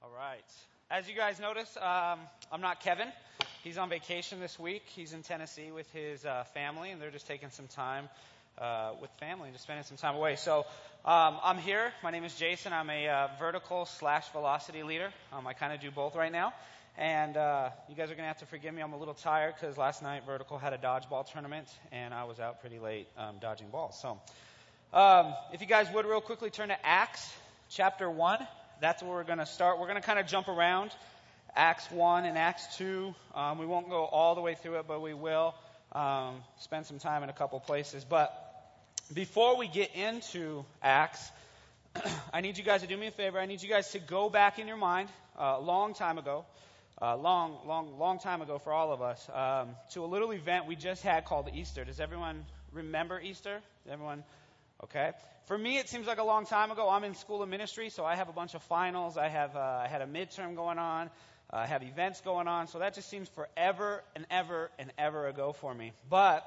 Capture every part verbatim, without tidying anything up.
All right. As you guys notice, um, I'm not Kevin. He's on vacation this week. He's in Tennessee with his uh, family, and they're just taking some time uh, with family and just spending some time away. So um, I'm here. My name is Jason. I'm a uh, vertical slash velocity leader. Um, I kind of do both right now. And uh, you guys are going to have to forgive me. I'm a little tired because last night Vertical had a dodgeball tournament, and I was out pretty late um, dodging balls. So um, if you guys would real quickly turn to Acts chapter one. That's where we're going to start. We're going to kind of jump around Acts one and Acts two. Um, we won't go all the way through it, but we will um, spend some time in a couple places. But before we get into Acts, I need you guys to do me a favor. I need you guys to go back in your mind uh, a long time ago, uh, long, long, long time ago for all of us, um, to a little event we just had called Easter. Does everyone remember Easter? Everyone? Okay. For me, it seems like a long time ago. I'm in school of ministry, so I have a bunch of finals. I have uh, I had a midterm going on. Uh, I have events going on. So that just seems forever and ever and ever ago for me. But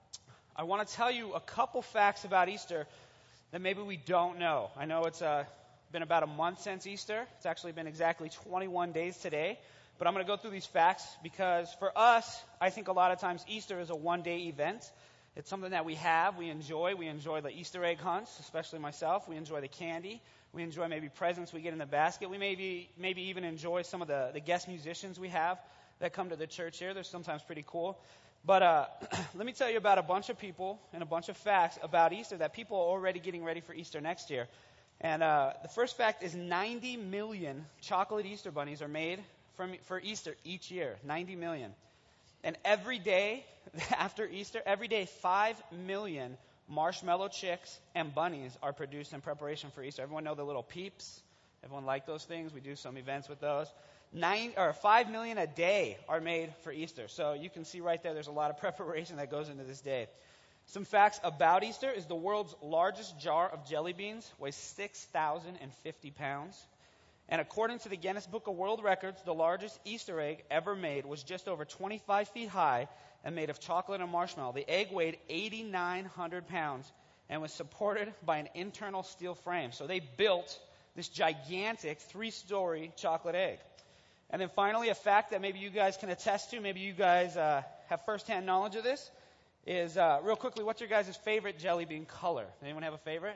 I want to tell you a couple facts about Easter that maybe we don't know. I know it's uh, been about a month since Easter. It's actually been exactly twenty-one days today. But I'm going to go through these facts because for us, I think a lot of times Easter is a one-day event. It's something that we have, we enjoy. We enjoy the Easter egg hunts, especially myself. We enjoy the candy. We enjoy maybe presents we get in the basket. We maybe maybe even enjoy some of the, the guest musicians we have that come to the church here. They're sometimes pretty cool. But uh, let me tell you about a bunch of people and a bunch of facts about Easter that people are already getting ready for Easter next year. And uh, the first fact is ninety million chocolate Easter bunnies are made from, for Easter each year. ninety million. And every day after Easter, every day five million marshmallow chicks and bunnies are produced in preparation for Easter. Everyone know the little peeps? Everyone like those things? We do some events with those. Nine or five million a day are made for Easter. So you can see right there, there's a lot of preparation that goes into this day. Some facts about Easter is the world's largest jar of jelly beans weighs six thousand fifty pounds. And according to the Guinness Book of World Records, the largest Easter egg ever made was just over twenty-five feet high and made of chocolate and marshmallow. The egg weighed eight thousand nine hundred pounds and was supported by an internal steel frame. So they built this gigantic three-story chocolate egg. And then finally, a fact that maybe you guys can attest to, maybe you guys uh, have firsthand knowledge of this, is uh, real quickly, what's your guys' favorite jelly bean color? Anyone have a favorite?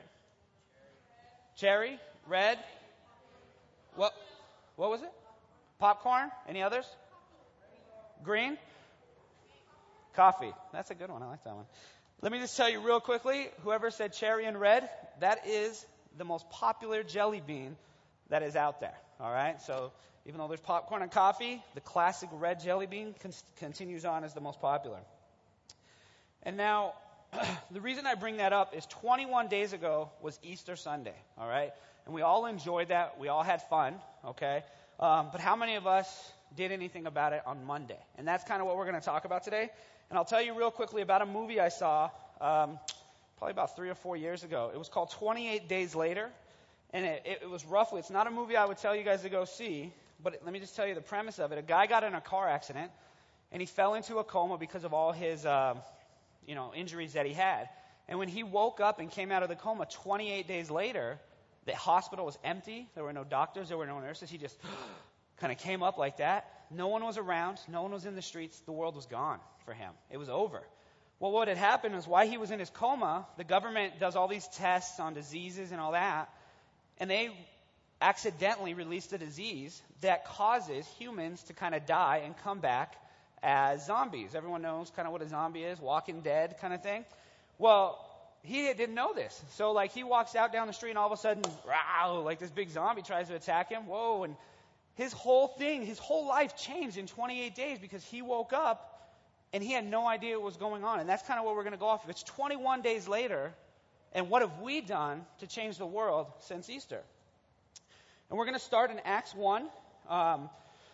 Cherry? Red? What what was it? Popcorn? Any others? Green? Coffee. That's a good one. I like that one. Let me just tell you real quickly, whoever said cherry and red, that is the most popular jelly bean that is out there. All right? So even though there's popcorn and coffee, the classic red jelly bean con- continues on as the most popular. And now, the reason I bring that up is twenty-one days ago was Easter Sunday, all right? And we all enjoyed that. We all had fun, okay? Um, but how many of us did anything about it on Monday? And that's kind of what we're going to talk about today. And I'll tell you real quickly about a movie I saw um, probably about three or four years ago. It was called twenty-eight days later. And it, it, it was roughly, it's not a movie I would tell you guys to go see, but it, let me just tell you the premise of it. A guy got in a car accident, and he fell into a coma because of all his... Uh, you know, injuries that he had. And when he woke up and came out of the coma twenty-eight days later, the hospital was empty. There were no doctors. There were no nurses. He just kind of came up like that. No one was around. No one was in the streets. The world was gone for him. It was over. Well, what had happened was while he was in his coma, the government does all these tests on diseases and all that, and they accidentally released a disease that causes humans to kind of die and come back as zombies. Everyone knows kind of what a zombie is, Walking Dead kind of thing. Well, he didn't know this. So like he walks out down the street and all of a sudden, wow, like this big zombie tries to attack him. Whoa, and his whole thing, his whole life changed in twenty-eight days because he woke up and he had no idea what was going on. And that's kind of what we're going to go off of. It's twenty-one days later, and what have we done to change the world since Easter? And we're going to start in Acts one. Um,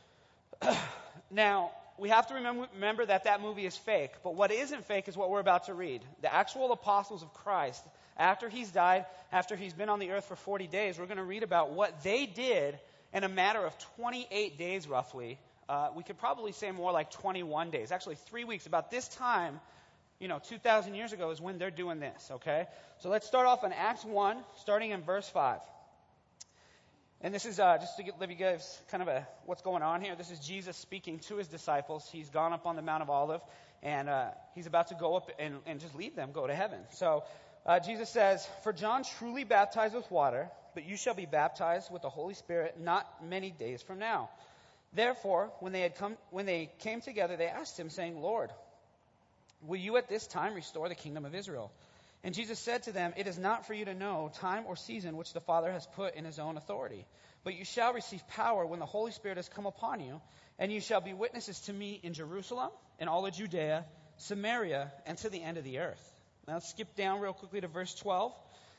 now, we have to remember, remember that that movie is fake. But what isn't fake is what we're about to read. The actual apostles of Christ, after he's died, after he's been on the earth for forty days, we're going to read about what they did in a matter of twenty-eight days roughly. Uh, we could probably say more like twenty-one days. Actually, three weeks. About this time, you know, two thousand years ago is when they're doing this, okay? So let's start off in Acts one, starting in verse five. And this is, uh, just to give you guys kind of a what's going on here, this is Jesus speaking to his disciples. He's gone up on the Mount of Olives, and uh, he's about to go up and, and just leave them, go to heaven. So uh, Jesus says, "For John truly baptized with water, but you shall be baptized with the Holy Spirit not many days from now." Therefore, when they had come, when they came together, they asked him, saying, "Lord, will you at this time restore the kingdom of Israel?" And Jesus said to them, "It is not for you to know time or season which the Father has put in his own authority. But you shall receive power when the Holy Spirit has come upon you, and you shall be witnesses to me in Jerusalem, in all of Judea, Samaria, and to the end of the earth." Now let's skip down real quickly to verse twelve.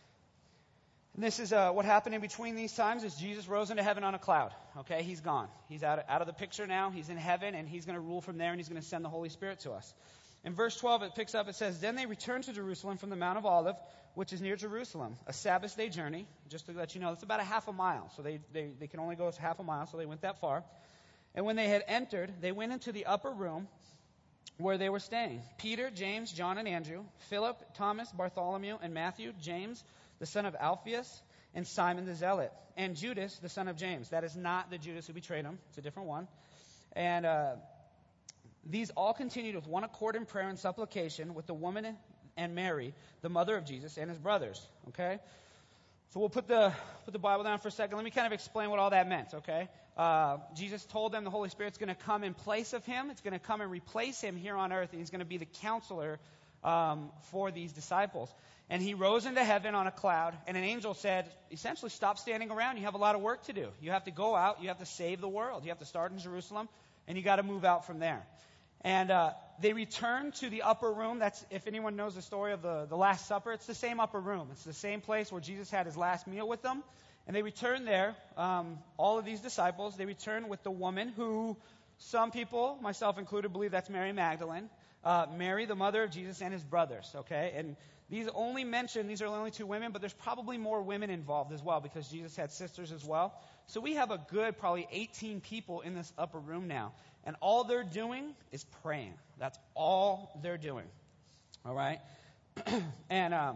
And this is uh, what happened in between these times is Jesus rose into heaven on a cloud. Okay, he's gone. He's out of, out of the picture now. He's in heaven, and he's going to rule from there, and he's going to send the Holy Spirit to us. In verse twelve, it picks up, it says, "Then they returned to Jerusalem from the Mount of Olives, which is near Jerusalem, a Sabbath day journey." Just to let you know, it's about a half a mile. So they, they, they can only go half a mile, so they went that far. "And when they had entered, they went into the upper room where they were staying. Peter, James, John, and Andrew, Philip, Thomas, Bartholomew, and Matthew, James, the son of Alphaeus, and Simon the Zealot, and Judas, the son of James." That is not the Judas who betrayed him. It's a different one. And uh, these all continued with one accord in prayer and supplication with the woman and Mary, the mother of Jesus, and his brothers. Okay? So we'll put the put the Bible down for a second. Let me kind of explain what all that meant, okay? Uh, Jesus told them the Holy Spirit's going to come in place of him. It's going to come and replace him here on earth, and he's going to be the counselor um, for these disciples. And he rose into heaven on a cloud, and an angel said, essentially, stop standing around. You have a lot of work to do. You have to go out. You have to save the world. You have to start in Jerusalem, and you got to move out from there. And uh, they returned to the upper room. That's, if anyone knows the story of the, the Last Supper, it's the same upper room. It's the same place where Jesus had his last meal with them. And they returned there, um, all of these disciples, they returned with the woman who some people, myself included, believe that's Mary Magdalene. Uh, Mary, the mother of Jesus, and his brothers, okay? And these only mention, these are only two women, but there's probably more women involved as well because Jesus had sisters as well. So we have a good probably eighteen people in this upper room now. And all they're doing is praying. That's all they're doing. All right? And um,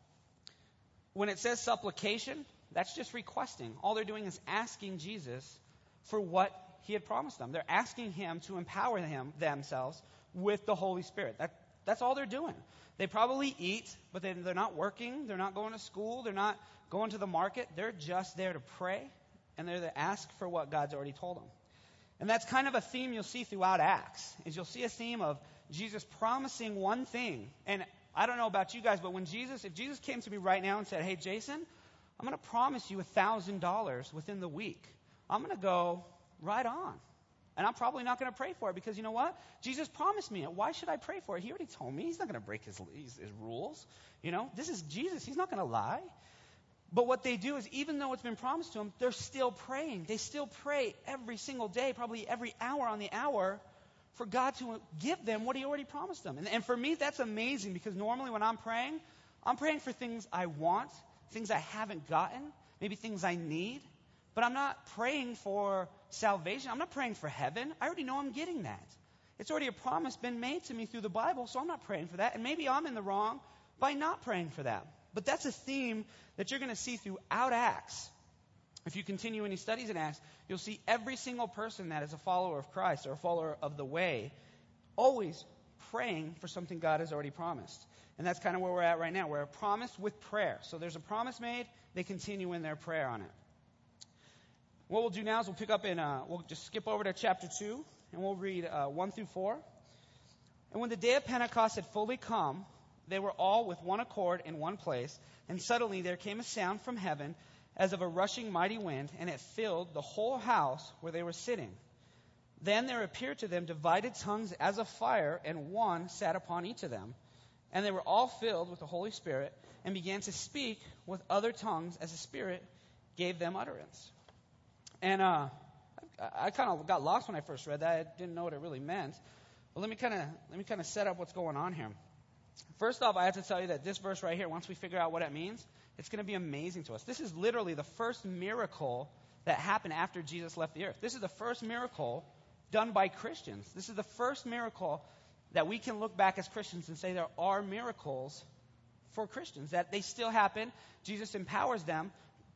when it says supplication, that's just requesting. All they're doing is asking Jesus for what he had promised them. They're asking him to empower him themselves with the Holy Spirit. That, that's all they're doing. They probably eat, but they, they're not working. They're not going to school. They're not going to the market. They're just there to pray, and they're there to ask for what God's already told them. And that's kind of a theme you'll see throughout Acts, is you'll see a theme of Jesus promising one thing. And I don't know about you guys, but when Jesus, if Jesus came to me right now and said, "Hey, Jason, I'm going to promise you one thousand dollars within the week," I'm going to go, right on. And I'm probably not going to pray for it because you know what? Jesus promised me it. Why should I pray for it? He already told me. He's not going to break his, his, his rules. You know, this is Jesus. He's not going to lie. But what they do is, even though it's been promised to them, they're still praying. They still pray every single day, probably every hour on the hour, for God to give them what he already promised them. And, and for me, that's amazing because normally when I'm praying, I'm praying for things I want, things I haven't gotten, maybe things I need. But I'm not praying for salvation. I'm not praying for heaven. I already know I'm getting that. It's already a promise been made to me through the Bible, so I'm not praying for that. And maybe I'm in the wrong by not praying for that. But that's a theme that you're going to see throughout Acts. If you continue any studies in Acts, you'll see every single person that is a follower of Christ or a follower of the way always praying for something God has already promised. And that's kind of where we're at right now. We're promised with prayer. So there's a promise made. They continue in their prayer on it. What we'll do now is we'll pick up in, uh, we'll just skip over to chapter two, and we'll read uh, one through four. "And when the day of Pentecost had fully come, they were all with one accord in one place, and suddenly there came a sound from heaven as of a rushing mighty wind, and it filled the whole house where they were sitting. Then there appeared to them divided tongues as of fire, and one sat upon each of them. And they were all filled with the Holy Spirit, and began to speak with other tongues as the Spirit gave them utterance." And uh, I, I kind of got lost when I first read that. I didn't know what it really meant. But let me kind of let me kind of set up what's going on here. First off, I have to tell you that this verse right here, once we figure out what it means, it's going to be amazing to us. This is literally the first miracle that happened after Jesus left the earth. This is the first miracle done by Christians. This is the first miracle that we can look back as Christians and say there are miracles for Christians, that they still happen. Jesus empowers them.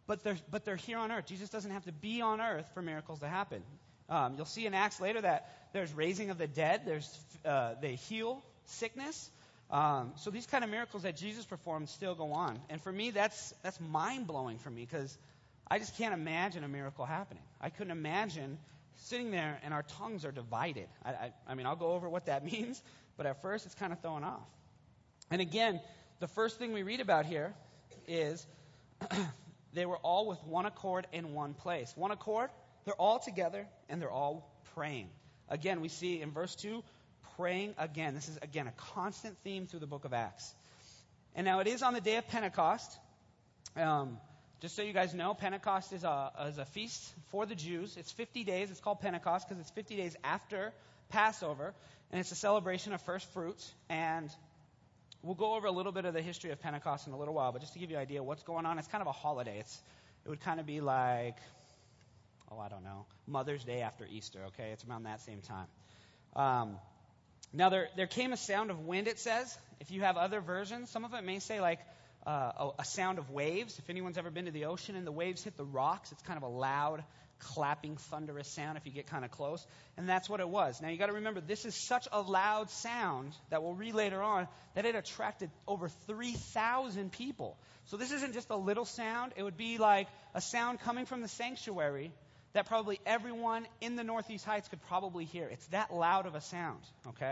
but they're, but they're here on earth. Jesus doesn't have to be on earth for miracles to happen. Um, you'll see in Acts later that there's raising of the dead. There's uh, they heal sickness. Um, so these kind of miracles that Jesus performed still go on. And for me, that's that's mind-blowing for me because I just can't imagine a miracle happening. I couldn't imagine sitting there and our tongues are divided. I, I, I mean, I'll go over what that means, but at first it's kind of thrown off. And again, the first thing we read about here is they were all with one accord in one place. One accord, they're all together and they're all praying. Again, we see in verse two, praying again. This is, again, a constant theme through the book of Acts. And now it is on the day of Pentecost. Um, just so you guys know, Pentecost is a, is a feast for the Jews. It's fifty days. It's called Pentecost because it's fifty days after Passover. And it's a celebration of first fruits. And we'll go over a little bit of the history of Pentecost in a little while. But just to give you an idea of what's going on, it's kind of a holiday. It's, it would kind of be like, oh, I don't know, Mother's Day after Easter, okay? It's around that same time. Um, now, there, there came a sound of wind, it says. If you have other versions, some of it may say like uh, a, a sound of waves. If anyone's ever been to the ocean and the waves hit the rocks, it's kind of a loud, clapping, thunderous sound if you get kind of close. And that's what it was. Now, you got to remember, this is such a loud sound that we'll read later on that it attracted over three thousand people. So this isn't just a little sound. It would be like a sound coming from the sanctuary that probably everyone in the Northeast Heights could probably hear. It's that loud of a sound, okay?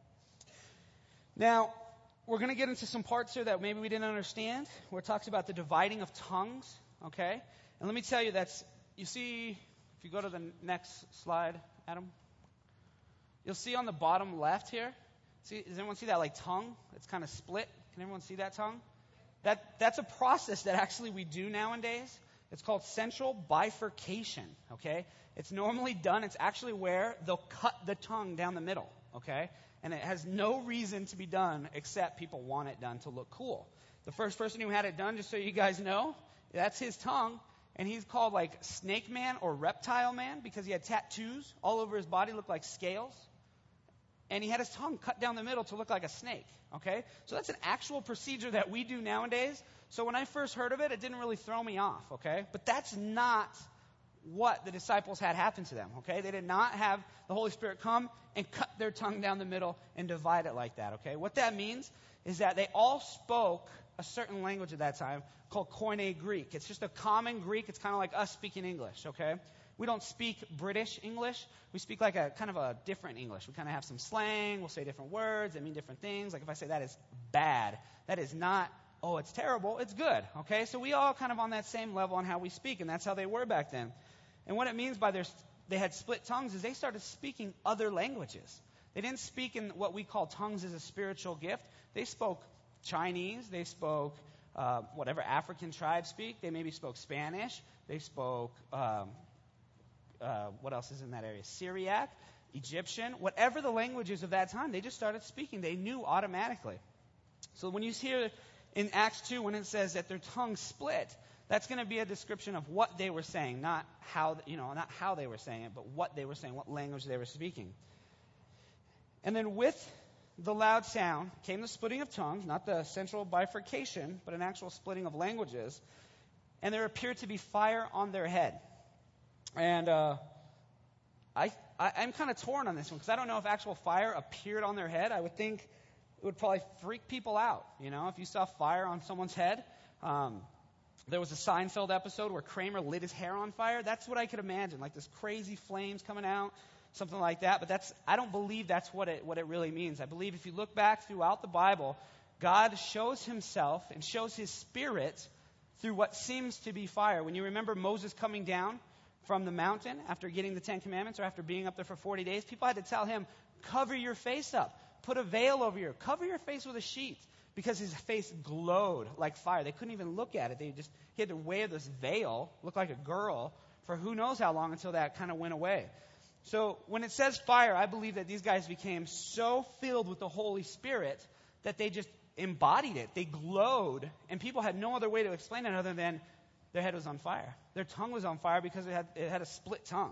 Now, we're going to get into some parts here that maybe we didn't understand, where it talks about the dividing of tongues, okay? And let me tell you, that's, you see, if you go to the next slide, Adam, you'll see on the bottom left here, see, does anyone see that like tongue? It's kind of split. Can everyone see that tongue? That That's a process that actually we do nowadays. It's called central bifurcation, okay? It's normally done, it's actually where they'll cut the tongue down the middle, okay? And it has no reason to be done except people want it done to look cool. The first person who had it done, just so you guys know, that's his tongue. And he's called like Snake Man or Reptile Man because he had tattoos all over his body, looked like scales. And he had his tongue cut down the middle to look like a snake, okay? So that's an actual procedure that we do nowadays. So when I first heard of it, it didn't really throw me off, okay? But that's not what the disciples had happen to them, okay? They did not have the Holy Spirit come and cut their tongue down the middle and divide it like that, okay? What that means is that they all spoke a certain language at that time called Koine Greek. It's just a common Greek. It's kind of like us speaking English, okay? We don't speak British English. We speak like a kind of a different English. We kind of have some slang. We'll say different words that mean different things. Like if I say that is bad, that is not, oh, it's terrible. It's good, okay? So we all kind of on that same level on how we speak, and that's how they were back then. And what it means by their, they had split tongues is they started speaking other languages. They didn't speak in what we call tongues as a spiritual gift. They spoke Chinese. They spoke uh, whatever African tribes speak. They maybe spoke Spanish. They spoke... Um, Uh, what else is in that area? Syriac, Egyptian, whatever the languages of that time, they just started speaking. They knew automatically. So when you hear in Acts two, when it says that their tongues split, that's going to be a description of what they were saying, not how, you know, not how they were saying it, but what they were saying, what language they were speaking. And then with the loud sound came the splitting of tongues, not the central bifurcation, but an actual splitting of languages. And there appeared to be fire on their head. And uh, I, I, I'm kind of torn on this one because I don't know if actual fire appeared on their head. I would think it would probably freak people out, you know, if you saw fire on someone's head. Um, there was a Seinfeld episode where Kramer lit his hair on fire. That's what I could imagine, like this crazy flames coming out, something like that. But that's I don't believe that's what it what it really means. I believe if you look back throughout the Bible, God shows himself and shows his spirit through what seems to be fire. When you remember Moses coming down from the mountain after getting the Ten Commandments or after being up there for forty days, people had to tell him, cover your face up, put a veil over your, cover your face with a sheet, because his face glowed like fire. They couldn't even look at it. They just, he had to wear this veil, look like a girl, for who knows how long until that kind of went away. So when it says fire, I believe that these guys became so filled with the Holy Spirit that they just embodied it. They glowed, and people had no other way to explain it other than their head was on fire. Their tongue was on fire because it had, it had a split tongue.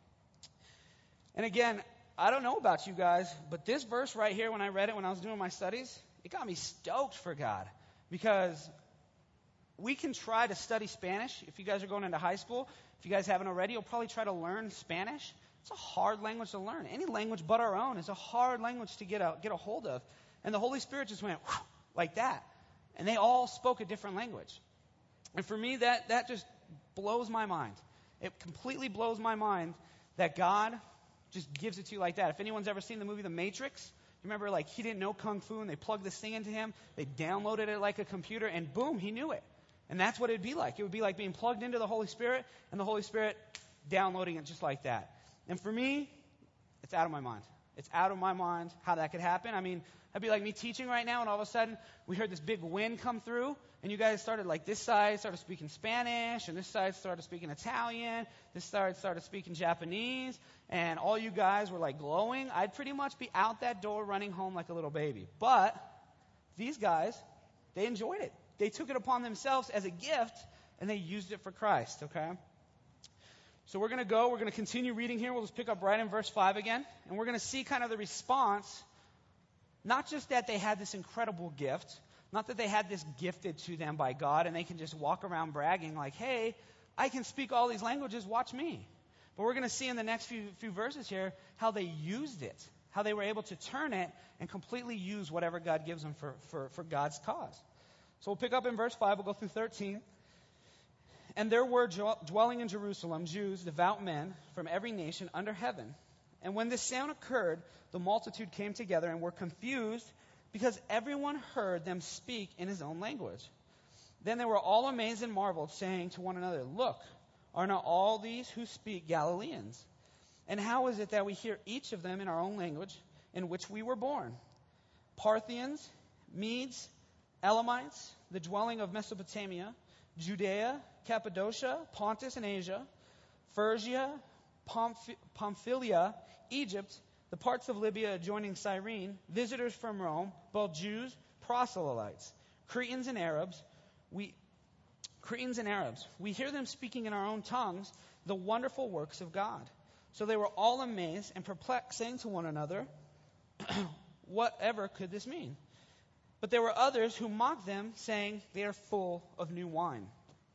And again, I don't know about you guys, but this verse right here, when I read it when I was doing my studies, it got me stoked for God. Because we can try to study Spanish. If you guys are going into high school, if you guys haven't already, you'll probably try to learn Spanish. It's a hard language to learn. Any language but our own is a hard language to get a, get a hold of. And the Holy Spirit just went whew, like that. And they all spoke a different language. And for me, that, that just blows my mind. It completely blows my mind that God just gives it to you like that. If anyone's ever seen the movie The Matrix, you remember, like, he didn't know Kung Fu, and they plugged this thing into him. They downloaded it like a computer, and boom, he knew it. And that's what it would be like. It would be like being plugged into the Holy Spirit, and the Holy Spirit downloading it just like that. And for me, it's out of my mind. It's out of my mind how that could happen. I mean, that'd be like me teaching right now, and all of a sudden, we heard this big wind come through, and you guys started, like, this side started speaking Spanish, and this side started speaking Italian, this side started speaking Japanese, and all you guys were, like, glowing. I'd pretty much be out that door running home like a little baby. But these guys, they enjoyed it. They took it upon themselves as a gift, and they used it for Christ, okay? So we're going to go. We're going to continue reading here. We'll just pick up right in verse five again, and we're going to see kind of the response, not just that they had this incredible gift, not that they had this gifted to them by God, and they can just walk around bragging like, hey, I can speak all these languages, watch me. But we're going to see in the next few, few verses here how they used it, how they were able to turn it and completely use whatever God gives them for, for, for God's cause. So we'll pick up in verse five. We'll go through thirteen. And there were dwelling in Jerusalem Jews, devout men, from every nation under heaven. And when this sound occurred, the multitude came together and were confused, because everyone heard them speak in his own language. Then they were all amazed and marveled, saying to one another, look, are not all these who speak Galileans? And how is it that we hear each of them in our own language in which we were born? Parthians, Medes, Elamites, the dwelling of Mesopotamia, Judea, Cappadocia, Pontus and Asia, Phrygia, Pamph- Pamphylia, Egypt, the parts of Libya adjoining Cyrene, visitors from Rome, both Jews, proselytes, Cretans and Arabs, we Cretans and Arabs, we hear them speaking in our own tongues the wonderful works of God. So they were all amazed and perplexed, saying to one another, whatever could this mean? But there were others who mocked them, saying, they are full of new wine.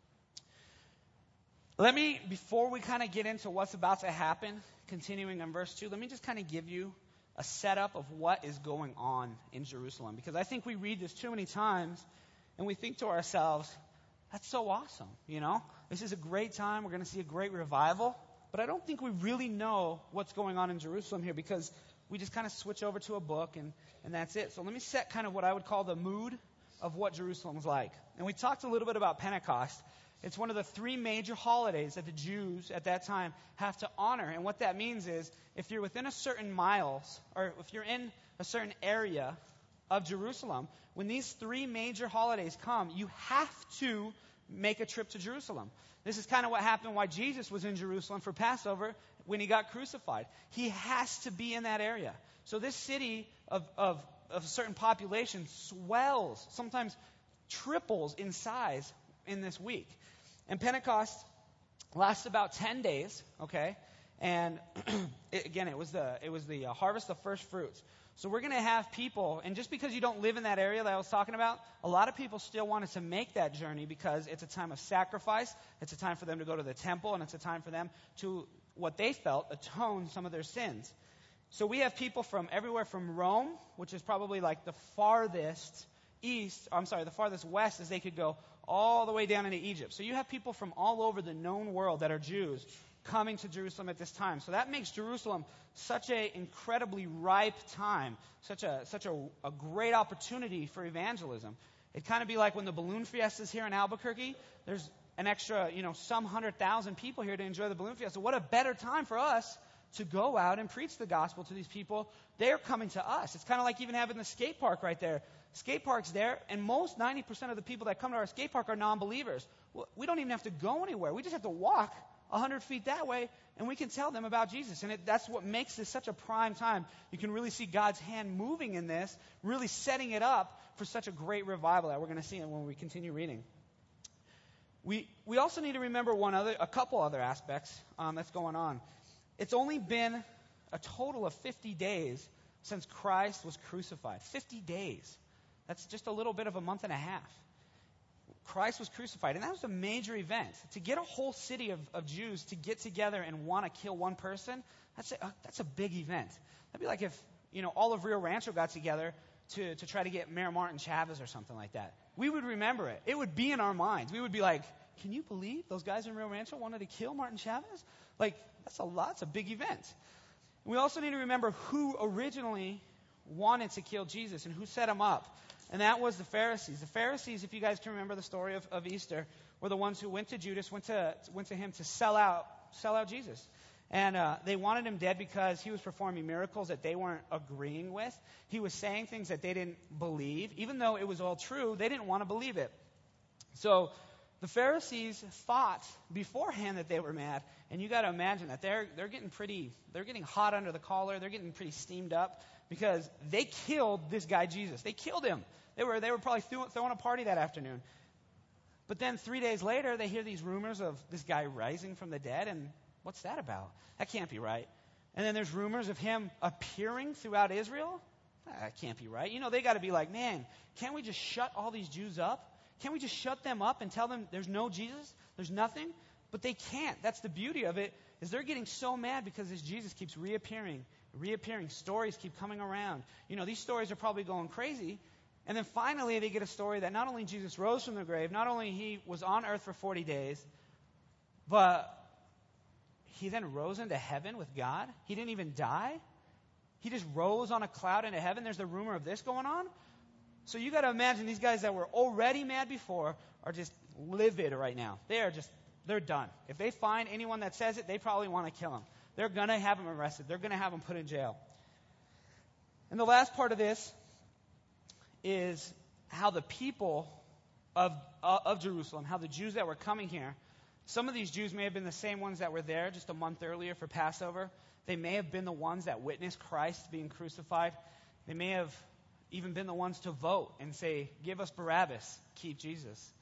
Let me, before we kind of get into what's about to happen, continuing in verse two, let me just kind of give you a setup of what is going on in Jerusalem. Because I think we read this too many times, and we think to ourselves, that's so awesome, you know? This is a great time. We're going to see a great revival. But I don't think we really know what's going on in Jerusalem here, because we just kind of switch over to a book, and, and that's it. So let me set kind of what I would call the mood of what Jerusalem's like. And we talked a little bit about Pentecost. It's one of the three major holidays that the Jews at that time have to honor. And what that means is, if you're within a certain miles, or if you're in a certain area of Jerusalem, when these three major holidays come, you have to make a trip to Jerusalem. This is kind of what happened why Jesus was in Jerusalem for Passover when he got crucified. He has to be in that area. So this city of, of, of a certain population swells, sometimes triples in size in this week. And Pentecost lasts about ten days, okay? And it, again, it was the it was the uh, harvest of first fruits. So we're going to have people, and just because you don't live in that area that I was talking about, a lot of people still wanted to make that journey because it's a time of sacrifice. It's a time for them to go to the temple, and it's a time for them to, what they felt, atone some of their sins. So we have people from everywhere from Rome, which is probably like the farthest east, I'm sorry, the farthest west as they could go, all the way down into Egypt. So you have people from all over the known world that are Jews coming to Jerusalem at this time. So that makes Jerusalem such an incredibly ripe time, such a such a, a great opportunity for evangelism. It'd kind of be like when the balloon fiestas here in Albuquerque. There's an extra, you know, some hundred thousand people here to enjoy the balloon fiesta. What a better time for us to go out and preach the gospel to these people. They're coming to us. It's kind of like even having the skate park right there. Skate park's there, and most ninety percent of the people that come to our skate park are non-believers. We don't even have to go anywhere. We just have to walk one hundred feet that way, and we can tell them about Jesus. And it, that's what makes this such a prime time. You can really see God's hand moving in this, really setting it up for such a great revival that we're going to see when we continue reading. We we also need to remember one other, a couple other aspects um, that's going on. It's only been a total of fifty days since Christ was crucified. fifty days. That's just a little bit of a month and a half. Christ was crucified. And that was a major event. To get a whole city of, of Jews to get together and want to kill one person, that's a, uh, that's a big event. That'd be like if, you know, all of Rio Rancho got together to, to try to get Mayor Martin Chavez or something like that. We would remember it. It would be in our minds. We would be like, can you believe those guys in Rio Rancho wanted to kill Martin Chavez? Like, that's a lot. It's a big event. We also need to remember who originally wanted to kill Jesus and who set him up. And that was the Pharisees. The Pharisees, if you guys can remember the story of, of Easter, were the ones who went to Judas, went to went to him to sell out sell out Jesus. And uh, they wanted him dead because he was performing miracles that they weren't agreeing with. He was saying things that they didn't believe. Even though it was all true, they didn't want to believe it. So the Pharisees thought beforehand that they were mad. And you got to imagine that they're they're getting pretty, they're getting hot under the collar. They're getting pretty steamed up because they killed this guy Jesus. They killed him. They were they were probably throwing a party that afternoon. But then three days later, they hear these rumors of this guy rising from the dead. And what's that about? That can't be right. And then there's rumors of him appearing throughout Israel. That can't be right. You know, they got to be like, man, can't we just shut all these Jews up? Can't we just shut them up and tell them there's no Jesus? There's nothing? But they can't. That's the beauty of it, is they're getting so mad because this Jesus keeps reappearing, reappearing. Stories keep coming around. You know, these stories are probably going crazy. And then finally they get a story that not only Jesus rose from the grave, not only he was on earth for forty days, but he then rose into heaven with God. He didn't even die. He just rose on a cloud into heaven. There's the rumor of this going on. So you got to imagine these guys that were already mad before are just livid right now. They are just, they're done. If they find anyone that says it, they probably want to kill him. They're going to have him arrested. They're going to have him put in jail. And the last part of this is how the people of, uh, of Jerusalem, how the Jews that were coming here, some of these Jews may have been the same ones that were there just a month earlier for Passover. They may have been the ones that witnessed Christ being crucified. They may have even been the ones to vote and say, give us Barabbas, keep Jesus.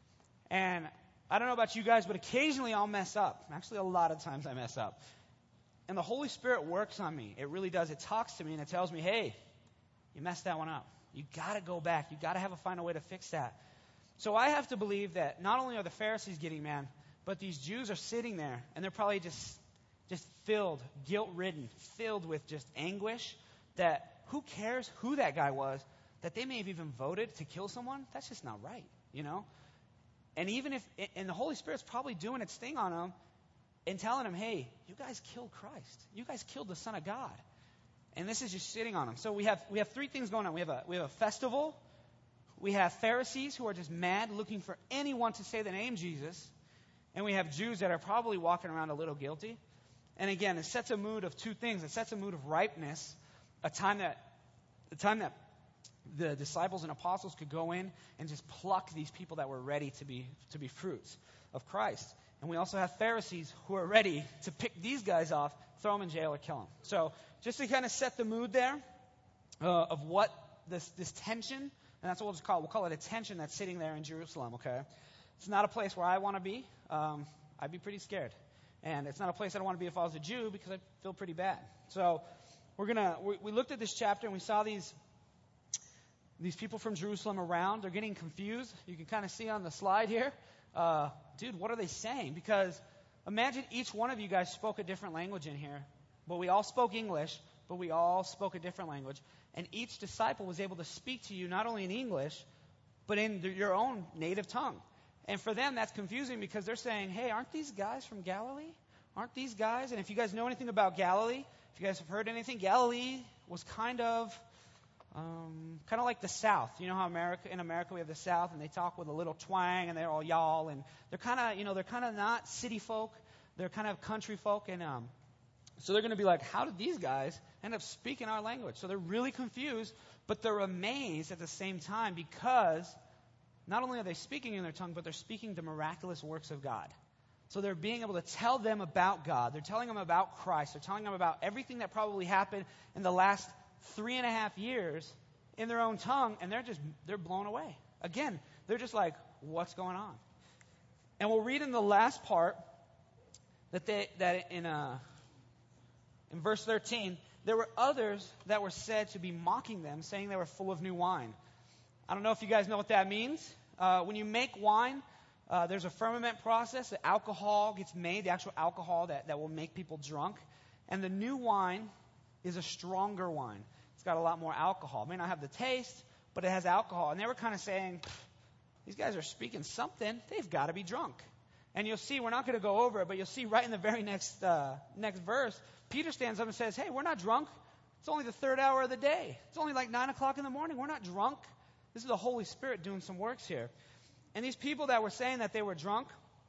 And I don't know about you guys, but occasionally I'll mess up. Actually, a lot of times I mess up. And the Holy Spirit works on me. It really does. It talks to me and it tells me, hey, you messed that one up. You got to go back. You got to have a find a way to fix that. So I have to believe that not only are the Pharisees getting mad, but these Jews are sitting there and they're probably just just filled, guilt-ridden, filled with just anguish that who cares who that guy was, that they may have even voted to kill someone. That's just not right, you know? And even if, and the Holy Spirit's probably doing its thing on them and telling them, hey, you guys killed Christ. You guys killed the Son of God. And this is just sitting on them. So we have we have three things going on. We have a we have a festival. We have Pharisees who are just mad, looking for anyone to say the name Jesus. And we have Jews that are probably walking around a little guilty. And again, it sets a mood of two things. It sets a mood of ripeness, a time that the time that the disciples and apostles could go in and just pluck these people that were ready to be to be fruits of Christ. And we also have Pharisees who are ready to pick these guys off, throw them in jail, or kill them. So just to kind of set the mood there uh, of what this this tension, and that's what we'll just call it. We'll call it a tension that's sitting there in Jerusalem, okay? It's not a place where I want to be. Um, I'd be pretty scared. And it's not a place I don't want to be if I was a Jew because I feel pretty bad. So we're gonna we, we looked at this chapter and we saw these these people from Jerusalem around. They're getting confused. You can kind of see on the slide here. Uh, dude, what are they saying? Because imagine each one of you guys spoke a different language in here. But we all spoke English, but we all spoke a different language. And each disciple was able to speak to you not only in English, but in the, your own native tongue. And for them, that's confusing because they're saying, hey, aren't these guys from Galilee? Aren't these guys? And if you guys know anything about Galilee, if you guys have heard anything, Galilee was kind of um, kind of like the South. You know how America in America we have the South, and they talk with a little twang, and they're all y'all, and they're kind of you know they're kind of not city folk, they're kind of country folk, and um, so they're going to be like, how did these guys end up speaking our language? So they're really confused, but they're amazed at the same time because not only are they speaking in their tongue, but they're speaking the miraculous works of God. So they're being able to tell them about God. They're telling them about Christ. They're telling them about everything that probably happened in the last three and a half years in their own tongue, and they're just they're blown away. Again, they're just like, what's going on? And we'll read in the last part that they that in uh, in verse thirteen, there were others that were said to be mocking them, saying they were full of new wine. I don't know if you guys know what that means. Uh, when you make wine, uh, there's a ferment process. The alcohol gets made, the actual alcohol that, that will make people drunk. And the new wine is a stronger wine. It's got a lot more alcohol. It may not have the taste, but it has alcohol. And they were kind of saying, these guys are speaking something. They've got to be drunk. And you'll see, we're not going to go over it, but you'll see right in the very next uh, next verse, Peter stands up and says, hey, we're not drunk. It's only the third hour of the day. It's only like nine o'clock in the morning. We're not drunk. This is the Holy Spirit doing some works here. And these people that were saying that they were drunk,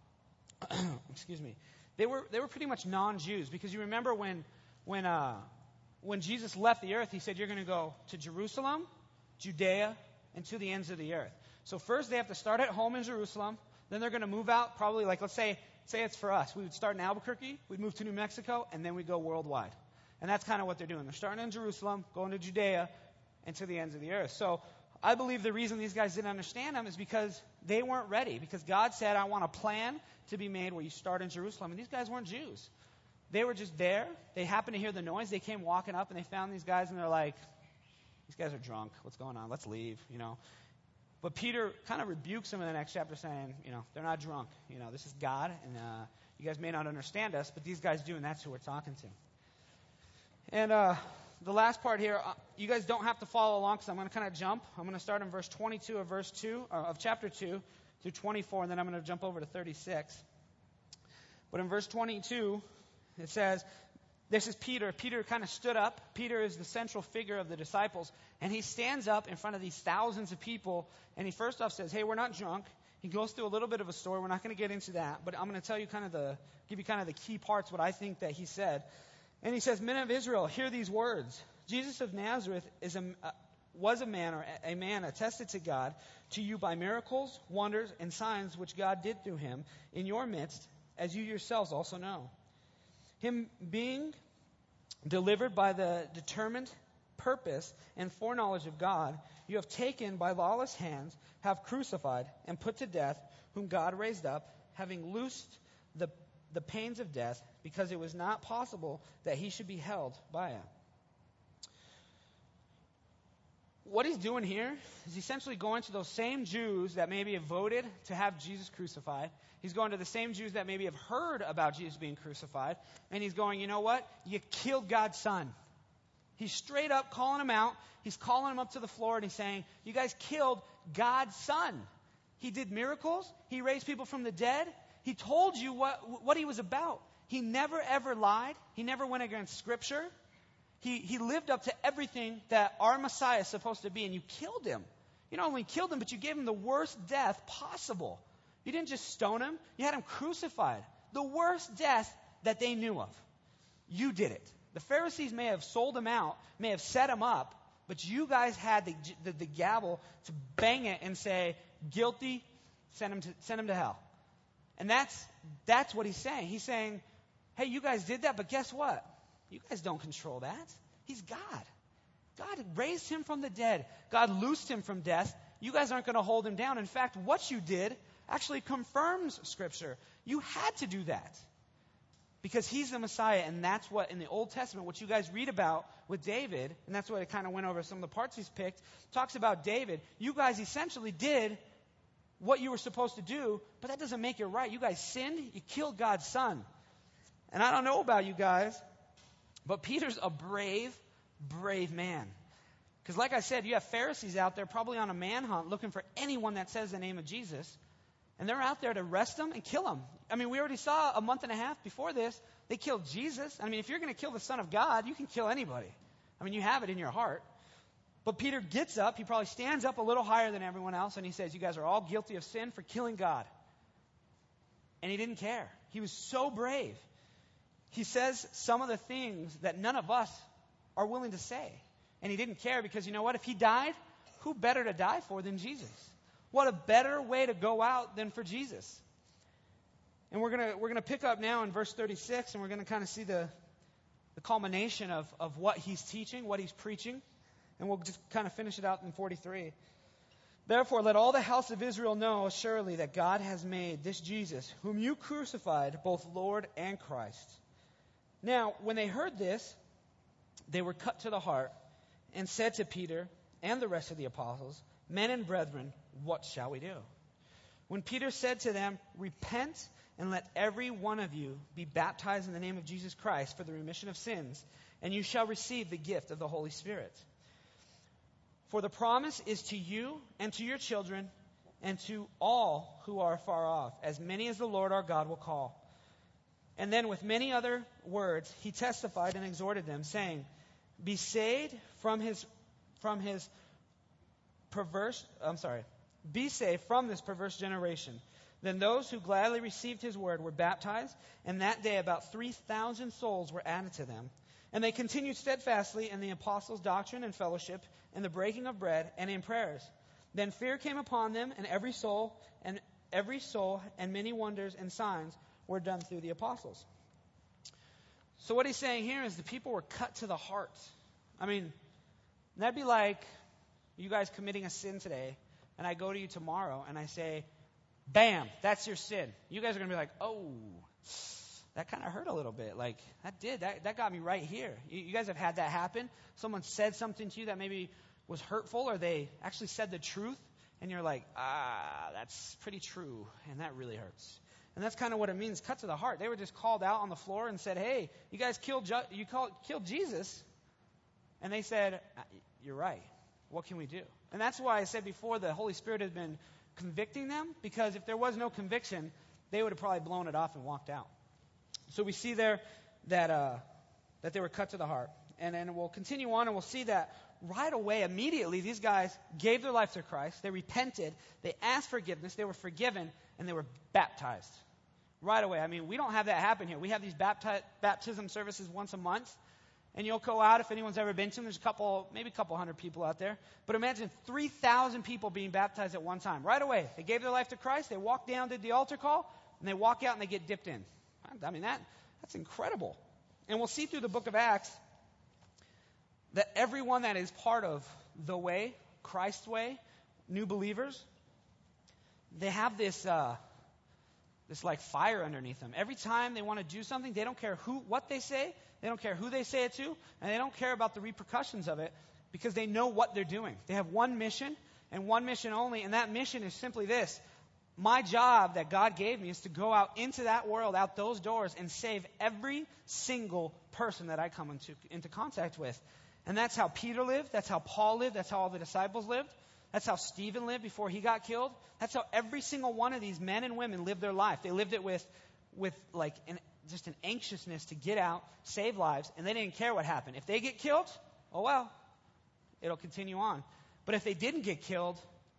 excuse me, they were they were pretty much non-Jews. Because you remember when when uh, when Jesus left the earth, he said, you're going to go to Jerusalem, Judea, and to the ends of the earth. So first they have to start at home in Jerusalem. Then they're going to move out, probably like, let's say, say it's for us. We would start in Albuquerque, we'd move to New Mexico, and then we'd go worldwide. And that's kind of what they're doing. They're starting in Jerusalem, going to Judea, and to the ends of the earth. So I believe the reason these guys didn't understand them is because they weren't ready. Because God said, I want a plan to be made where you start in Jerusalem. And these guys weren't Jews. They were just there. They happened to hear the noise. They came walking up, and they found these guys, and they're like, these guys are drunk. What's going on? Let's leave, you know. But Peter kind of rebukes them in the next chapter saying, you know, they're not drunk. You know, this is God, and uh, you guys may not understand us, but these guys do, and that's who we're talking to. And uh, the last part here, uh, you guys don't have to follow along because I'm going to kind of jump. I'm going to start in verse twenty-two of verse two, uh, of chapter two through twenty-four, and then I'm going to jump over to thirty-six. But in verse twenty-two, it says, this is Peter. Peter kind of stood up. Peter is the central figure of the disciples. And he stands up in front of these thousands of people. And he first off says, hey, we're not drunk. He goes through a little bit of a story. We're not going to get into that. But I'm going to tell you kind of the, give you kind of the key parts, what I think that he said. And he says, men of Israel, hear these words. Jesus of Nazareth is a, uh, was a man or a man attested to God, to you by miracles, wonders, and signs which God did through him in your midst, as you yourselves also know. Him being delivered by the determined purpose and foreknowledge of God, you have taken by lawless hands, have crucified and put to death, whom God raised up, having loosed the, the pains of death, because it was not possible that he should be held by it. What he's doing here is essentially going to those same Jews that maybe have voted to have Jesus crucified. He's going to the same Jews that maybe have heard about Jesus being crucified. And he's going, you know what? You killed God's son. He's straight up calling him out. He's calling him up to the floor and he's saying, you guys killed God's son. He did miracles. He raised people from the dead. He told you what, what he was about. He never ever lied. He never went against Scripture. He, he lived up to everything that our Messiah is supposed to be, and you killed him. You not only killed him, but you gave him the worst death possible. You didn't just stone him. You had him crucified. The worst death that they knew of. You did it. The Pharisees may have sold him out, may have set him up, but you guys had the, the, the gavel to bang it and say, guilty, send him to, send him to hell. And that's that's what he's saying. He's saying, hey, you guys did that, but guess what? You guys don't control that. He's God. God raised him from the dead. God loosed him from death. You guys aren't going to hold him down. In fact, what you did actually confirms Scripture. You had to do that. Because he's the Messiah, and that's what, in the Old Testament, what you guys read about with David, and that's what it kind of went over some of the parts he's picked, talks about David. You guys essentially did what you were supposed to do, but that doesn't make it right. You guys sinned. You killed God's son. And I don't know about you guys, but Peter's a brave, brave man. Because like I said, you have Pharisees out there probably on a manhunt looking for anyone that says the name of Jesus. And they're out there to arrest him and kill him. I mean, we already saw a month and a half before this, they killed Jesus. I mean, if you're going to kill the Son of God, you can kill anybody. I mean, you have it in your heart. But Peter gets up, he probably stands up a little higher than everyone else, and he says, you guys are all guilty of sin for killing God. And he didn't care. He was so brave. He says some of the things that none of us are willing to say. And he didn't care because, you know what? If he died, who better to die for than Jesus? What a better way to go out than for Jesus. And we're gonna we're gonna pick up now in verse thirty-six, and we're gonna kind of see the the culmination of, of what he's teaching, what he's preaching, and we'll just kind of finish it out in forty-three. Therefore, let all the house of Israel know assuredly that God has made this Jesus, whom you crucified, both Lord and Christ. Now, when they heard this, they were cut to the heart and said to Peter and the rest of the apostles, men and brethren, what shall we do? When Peter said to them, "Repent and let every one of you be baptized in the name of Jesus Christ for the remission of sins, and you shall receive the gift of the Holy Spirit. For the promise is to you and to your children and to all who are far off, as many as the Lord our God will call." And then with many other words, he testified and exhorted them, saying, "Be saved from his, from his perverse, I'm sorry, be saved from this perverse generation." Then those who gladly received his word were baptized, and that day about three thousand souls were added to them. And they continued steadfastly in the apostles' doctrine and fellowship, in the breaking of bread, and in prayers. Then fear came upon them, and every soul, and every soul, and many wonders and signs were done through the apostles. So what he's saying here is the people were cut to the heart. I mean, that'd be like you guys committing a sin today, and I go to you tomorrow, and I say, "Bam, that's your sin." You guys are going to be like, "Oh, that kind of hurt a little bit. Like, that did. That, that got me right here." You, you guys have had that happen? Someone said something to you that maybe was hurtful, or they actually said the truth, and you're like, "Ah, that's pretty true, and that really hurts." And that's kind of what it means, cut to the heart. They were just called out on the floor and said, "Hey, you guys killed, ju- you called, killed Jesus." And they said, "You're right. What can we do?" And that's why I said before the Holy Spirit had been convicting them, because if there was no conviction, they would have probably blown it off and walked out. So we see there that uh, that they were cut to the heart. And then we'll continue on, and we'll see that right away, immediately, these guys gave their life to Christ. They repented. They asked forgiveness. They were forgiven, and they were baptized. Right away. I mean, we don't have that happen here. We have these bapti- baptism services once a month. And you'll go out, if anyone's ever been to them, there's a couple, maybe a couple hundred people out there. But imagine three thousand people being baptized at one time. Right away. They gave their life to Christ. They walk down, did the altar call, and they walk out and they get dipped in. I mean, that that's incredible. And we'll see through the book of Acts that everyone that is part of the way, Christ's way, new believers, they have this uh, this like fire underneath them. Every time they want to do something, they don't care who, what they say. They don't care who they say it to, and they don't care about the repercussions of it, because they know what they're doing. They have one mission, and one mission only, and that mission is simply this. My job that God gave me is to go out into that world, out those doors, and save every single person that I come into, into contact with. And that's how Peter lived. That's how Paul lived. That's how all the disciples lived. That's how Stephen lived before he got killed. That's how every single one of these men and women lived their life. They lived it with, with like an just an anxiousness to get out, save lives, and they didn't care what happened. If they get killed, oh well, it'll continue on. But if they didn't get killed,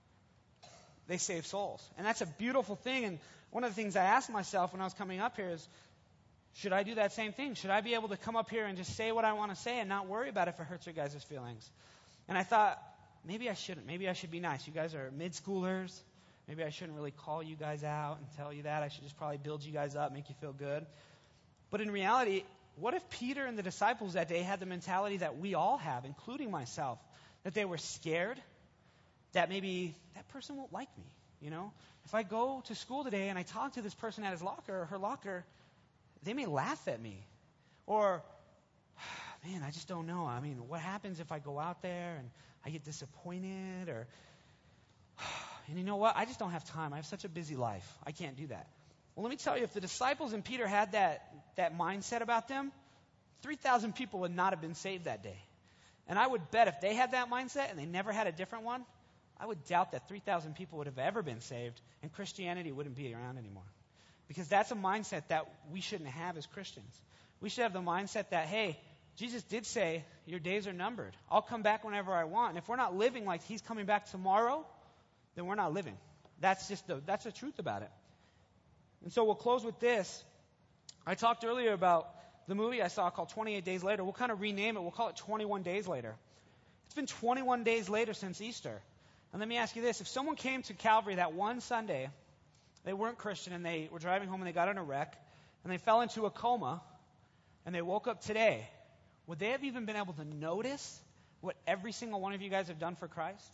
they save souls. And that's a beautiful thing. And one of the things I asked myself when I was coming up here is, should I do that same thing? Should I be able to come up here and just say what I want to say and not worry about if it hurts your guys' feelings? And I thought, maybe I shouldn't. Maybe I should be nice. You guys are mid-schoolers. Maybe I shouldn't really call you guys out and tell you that. I should just probably build you guys up, make you feel good. But in reality, what if Peter and the disciples that day had the mentality that we all have, including myself, that they were scared, that maybe that person won't like me, you know? If I go to school today and I talk to this person at his locker or her locker, they may laugh at me. Or, man, I just don't know. I mean, what happens if I go out there and I get disappointed? Or, and you know what? I just don't have time. I have such a busy life. I can't do that. Well, let me tell you, if the disciples and Peter had that, that mindset about them, three thousand people would not have been saved that day. And I would bet if they had that mindset and they never had a different one, I would doubt that three thousand people would have ever been saved, and Christianity wouldn't be around anymore. Because that's a mindset that we shouldn't have as Christians. We should have the mindset that, hey, Jesus did say, your days are numbered. I'll come back whenever I want. And if we're not living like he's coming back tomorrow, then we're not living. That's just the, that's the truth about it. And so we'll close with this. I talked earlier about the movie I saw called twenty-eight days later. We'll kind of rename it. We'll call it twenty-one days later. It's been twenty-one days later since Easter. And let me ask you this. If someone came to Calvary that one Sunday, they weren't Christian, and they were driving home and they got in a wreck, and they fell into a coma, and they woke up today, would they have even been able to notice what every single one of you guys have done for Christ?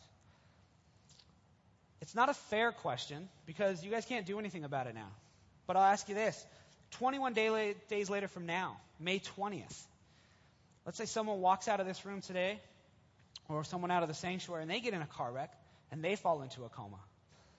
It's not a fair question, because you guys can't do anything about it now. But I'll ask you this. twenty-one day, days later from now, May twentieth, let's say someone walks out of this room today, or someone out of the sanctuary, and they get in a car wreck, and they fall into a coma.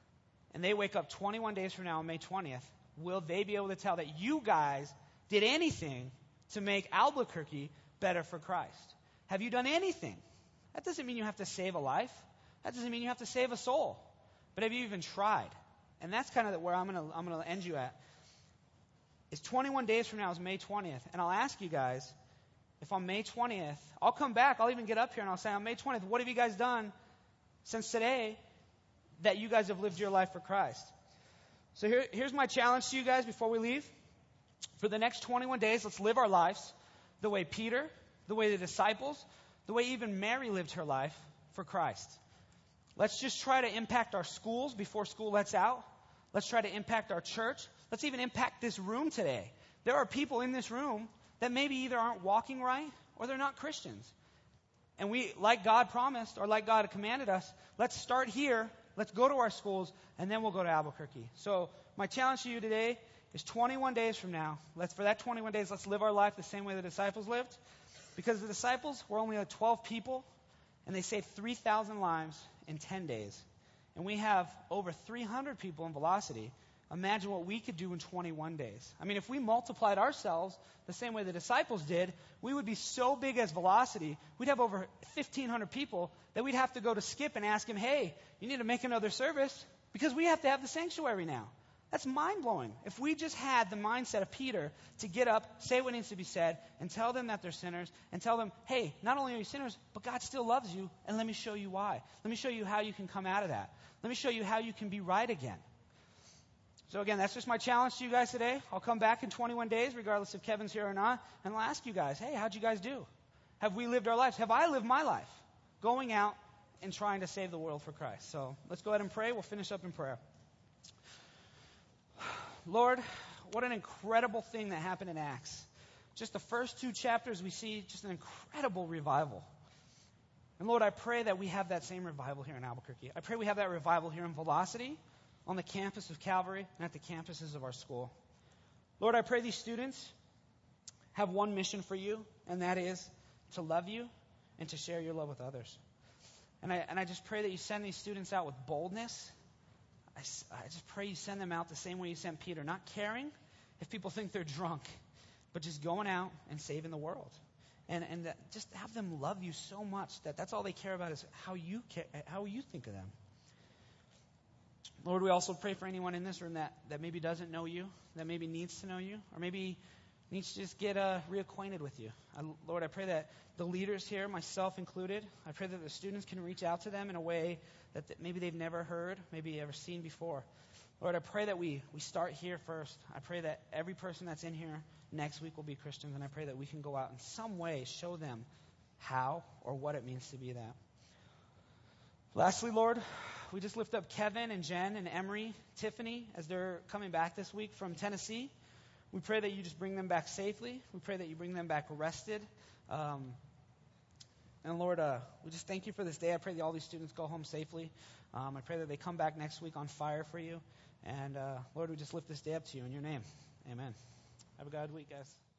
and they wake up twenty-one days from now on May twentieth, will they be able to tell that you guys did anything to make Albuquerque better for Christ? Have you done anything? That doesn't mean you have to save a life. That doesn't mean you have to save a soul. But have you even tried? And that's kind of where I'm going to I'm going to end you at. It's twenty-one days from now is May twentieth. And I'll ask you guys, if on May twentieth, I'll come back, I'll even get up here and I'll say, on May twentieth, what have you guys done since today that you guys have lived your life for Christ? So here, here's my challenge to you guys before we leave. For the next twenty-one days, let's live our lives the way Peter, the way the disciples, the way even Mary lived her life for Christ. Let's just try to impact our schools before school lets out. Let's try to impact our church. Let's even impact this room today. There are people in this room that maybe either aren't walking right or they're not Christians. And we, like God promised or like God commanded us, let's start here, let's go to our schools, and then we'll go to Albuquerque. So my challenge to you today is twenty-one days from now, let's for that twenty-one days, let's live our life the same way the disciples lived. Because the disciples were only like twelve people, and they saved three thousand lives in ten days. And we have over three hundred people in Velocity. Imagine what we could do in twenty-one days. I mean, if we multiplied ourselves the same way the disciples did, we would be so big as Velocity, we'd have over fifteen hundred people that we'd have to go to Skip and ask him, hey, you need to make another service because we have to have the sanctuary now. That's mind-blowing. If we just had the mindset of Peter to get up, say what needs to be said, and tell them that they're sinners, and tell them, hey, not only are you sinners, but God still loves you, and let me show you why. Let me show you how you can come out of that. Let me show you how you can be right again. So again, that's just my challenge to you guys today. I'll come back in twenty-one days, regardless if Kevin's here or not, and I'll ask you guys, hey, how'd you guys do? Have we lived our lives? Have I lived my life going out and trying to save the world for Christ? So let's go ahead and pray. We'll finish up in prayer. Lord, what an incredible thing that happened in Acts. Just the first two chapters, we see just an incredible revival. And Lord, I pray that we have that same revival here in Albuquerque. I pray we have that revival here in Velocity, on the campus of Calvary, and at the campuses of our school. Lord, I pray these students have one mission for you, and that is to love you and to share your love with others. And I, and I just pray that you send these students out with boldness. I, I just pray you send them out the same way you sent Peter, not caring if people think they're drunk, but just going out and saving the world. And and that just have them love you so much that that's all they care about is how you care, how you think of them. Lord, we also pray for anyone in this room that, that maybe doesn't know you, that maybe needs to know you, or maybe needs to just get uh, reacquainted with you. I, Lord, I pray that the leaders here, myself included, I pray that the students can reach out to them in a way that, that maybe they've never heard, maybe ever seen before. Lord, I pray that we, we start here first. I pray that every person that's in here next week will be Christians, and I pray that we can go out in some way show them how or what it means to be that. Lastly, Lord, we just lift up Kevin and Jen and Emery, Tiffany, as they're coming back this week from Tennessee. We pray that you just bring them back safely. We pray that you bring them back rested. Um, and Lord, uh, we just thank you for this day. I pray that all these students go home safely. Um, I pray that they come back next week on fire for you. And uh, Lord, we just lift this day up to you in your name. Amen. Have a good week, guys.